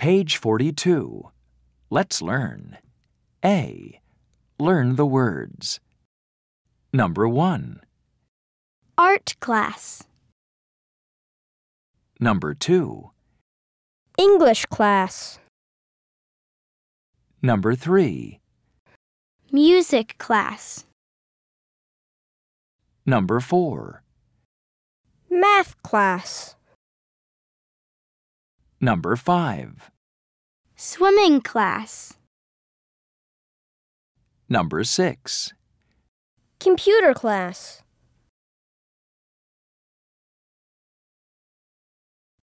Page 42. Let's learn. A. Learn the words. Number 1. Art class. Number 2. English class. Number 3. Music class. Number 4. Math class. Number 5. Swimming class. Number 6. Computer class.